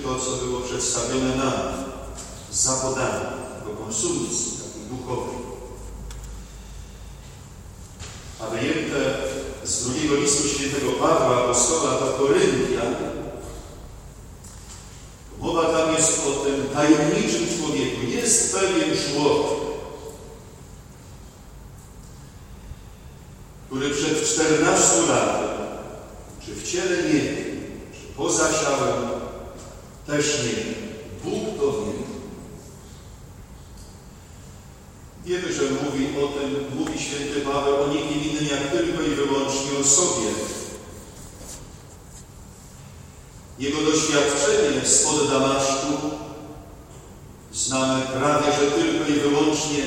to, co było przedstawione nam z zawodami do konsumpcji takiej duchowej. A wyjęte z drugiego listu świętego Pawła apostoła do Koryntian, mowa tam jest o tym tajemniczym człowieku. Jest pewien człowiek, który przed 14 laty, czy w ciele nie wie, czy poza ciałem też nie wie. Bóg to wie. Wiemy, że mówi święty Paweł o nikim innym jak tylko i wyłącznie o sobie. Jego doświadczenie spod Damaszku znamy prawie, że tylko i wyłącznie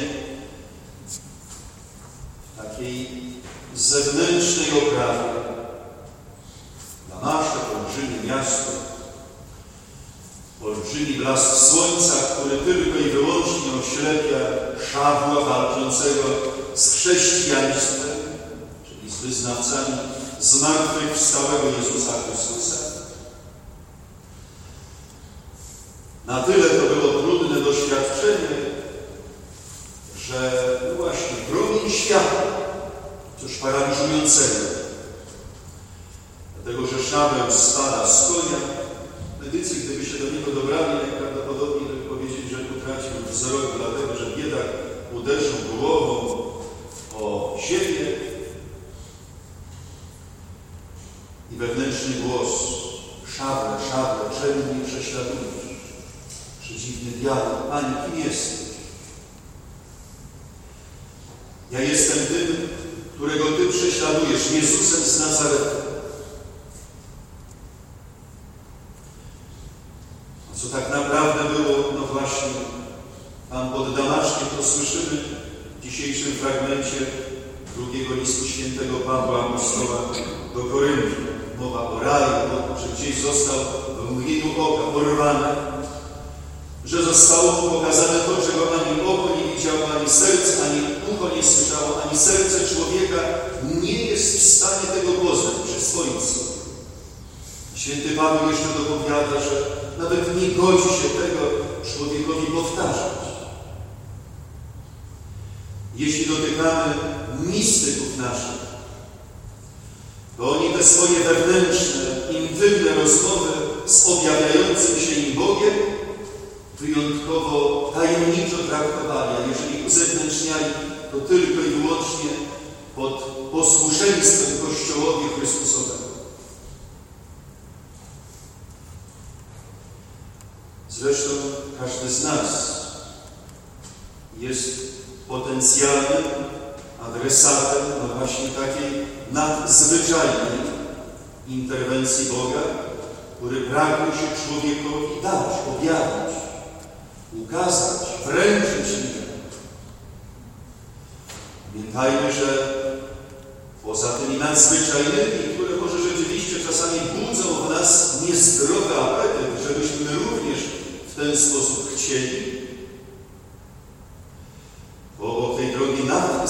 w takiej zewnętrznej oprawie. Damaszek, olbrzymie miasto, olbrzymi blask słońca, który tylko i wyłącznie oślepia Szawła walczącego z chrześcijaństwem, czyli z wyznawcami zmartwychwstałego Jezusa Chrystusa. Na tyle to było trudne doświadczenie, że właśnie promień światła, coś paraliżującego, dlatego że Szaweł spada z konia. Medycy, gdyby się do niego dobrali, najprawdopodobniej by powiedzieć, że utracił wzrok, dlatego że biedak uderzył głową o ziemię i wewnętrzny głos: Szawle, Szawle, czemu mnie prześladujesz? Przedziwny diabeł, Panie, kim jesteś? Ja jestem tym, którego Ty prześladujesz, Jezusem z Nazaretu. Co tak naprawdę było, no właśnie, tam pod Damaszkiem, to słyszymy w dzisiejszym fragmencie drugiego listu świętego Pawła apostoła do Koryntian. Mowa o raju, że gdzieś został w mgnieniu oka porwany, że zostało mu pokazane to, czego ani oko nie widziało, ani serce, ani ucho nie słyszało, ani serce człowieka nie jest w stanie tego poznać, przyswoić sobie. Święty Paweł jeszcze dopowiada, że nawet nie godzi się tego człowiekowi powtarzać. Jeśli dotykamy mistyków naszych, to oni te swoje wewnętrzne, intymne rozmowy z objawiającym się im Bogiem wyjątkowo tajemniczo traktowali, a jeżeli uzewnętrzniali, to tylko i wyłącznie pod posłuszeństwem Kościołowi Chrystusowemu. Zresztą każdy z nas jest potencjalnym adresatem no właśnie takiej nadzwyczajnej interwencji Boga, który pragnie się człowiekowi dać, objawić, ukazać, wręczyć im. Pamiętajmy, że poza tymi nadzwyczajnymi, które może rzeczywiście czasami budzą w nas niezdrowy apetyt, żebyśmy również w ten sposób chcieli, bo obok tej drogi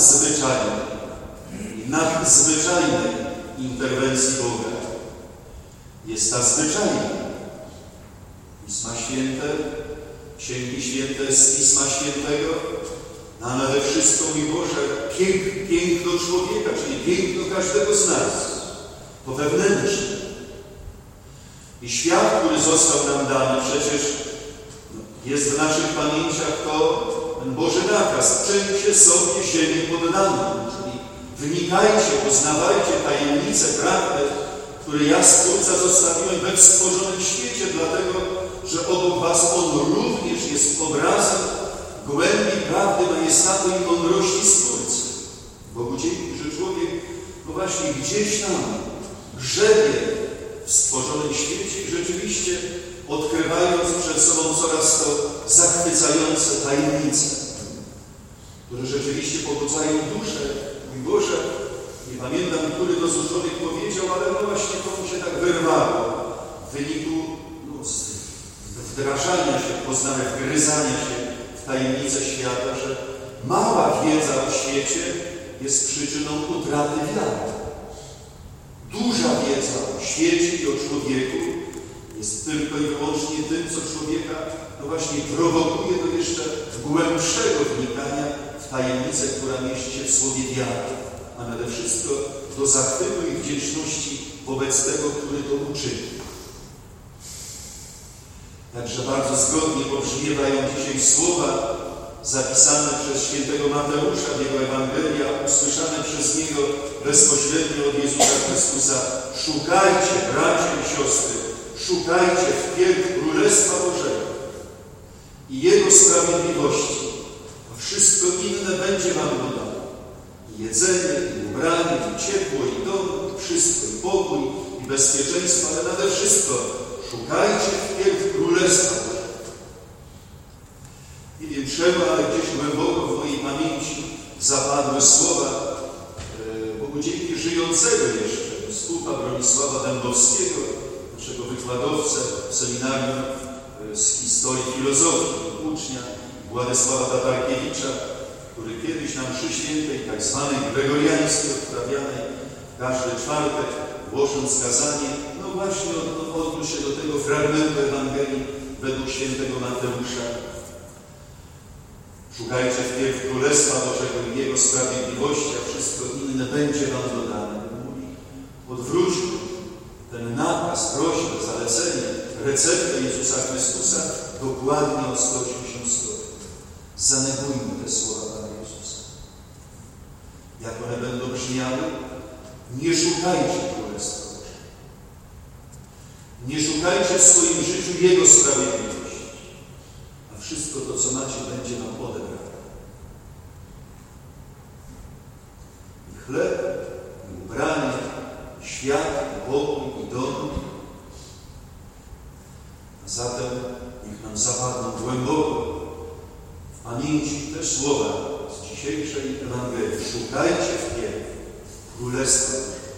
nadzwyczajnej interwencji Boga jest ta zwyczajna. Pisma Święte, Księgi Święte z Pisma Świętego, a nade wszystko, mój Boże, piękno człowieka, czyli piękno każdego z nas, to wewnętrzne. I świat, który został nam dany, przecież jest w naszych pamięciach ten Boży nakaz: czyńcie sobie ziemię poddaną, czyli wnikajcie, poznawajcie tajemnice prawdy, które ja, Stwórca, zostawiłem we stworzonym świecie, dlatego że obok was On również jest obrazem głębi prawdy, majestatu i mądrości Stwórcy. Bogu dzięki, że człowiek, no właśnie, gdzieś tam grzebie w stworzonym świecie i rzeczywiście odkrywając przed sobą coraz to zachwycające tajemnice, które rzeczywiście pobudzają duszę. Mój Boże, nie pamiętam, który to człowiek powiedział, ale no właśnie to mu się tak wyrwało w wyniku wdrażania się, poznania, wgryzania się w tajemnice świata, że mała wiedza o świecie jest przyczyną utraty wiary. Duża wiedza o świecie i o człowieku jest tylko i wyłącznie tym, co człowieka, no właśnie, prowokuje do jeszcze głębszego wnikania w tajemnicę, która mieści się w słowie wiary, a nade wszystko do zachwytu i wdzięczności wobec tego, który to uczynił. Także bardzo zgodnie pobrzmiewają dzisiaj słowa zapisane przez świętego Mateusza w jego Ewangelii, a usłyszane przez niego bezpośrednio od Jezusa Chrystusa. Szukajcie, bracia i siostry, szukajcie wpierw Królestwa Bożego i Jego sprawiedliwości, a wszystko inne będzie wam dodane. I jedzenie, i ubranie, i ciepło, i dom, i wszystko, i pokój, i bezpieczeństwo, ale nade wszystko szukajcie wpierw Królestwa Bożego. Nie wiem czemu, ale gdzieś głęboko w mojej pamięci zapadły słowa Bogu dzięki żyjącego jeszcze biskupa Bronisława Dębowskiego, naszego wykładowcę w seminarium z historii filozofii, ucznia Władysława Tatarkiewicza, który kiedyś na mszy świętej, tak zwanej gregoriańskiej, odprawianej każdy czwartek, głosząc kazanie, no właśnie odniósł się do tego fragmentu Ewangelii według świętego Mateusza. Szukajcie wpierw Królestwa Bożego i Jego sprawiedliwości, a wszystko inne będzie wam dodane. Mówi, odwróćmy ten nakaz, prośbę, zalecenie, receptę Jezusa Chrystusa dokładnie o 180 stopni. Zanegujmy te słowa Pana Jezusa. Jak one będą brzmiały? Nie szukajcie Królestwa Bożego. Nie szukajcie w swoim życiu Jego sprawiedliwości. A wszystko to, co macie, będzie wam odebrane. I chleb, i ubranie, i świat, i pokój, i dom. A zatem niech nam zapadną głęboko w pamięci te słowa z dzisiejszej Ewangelii. Szukajcie wpierw Królestwa Bożego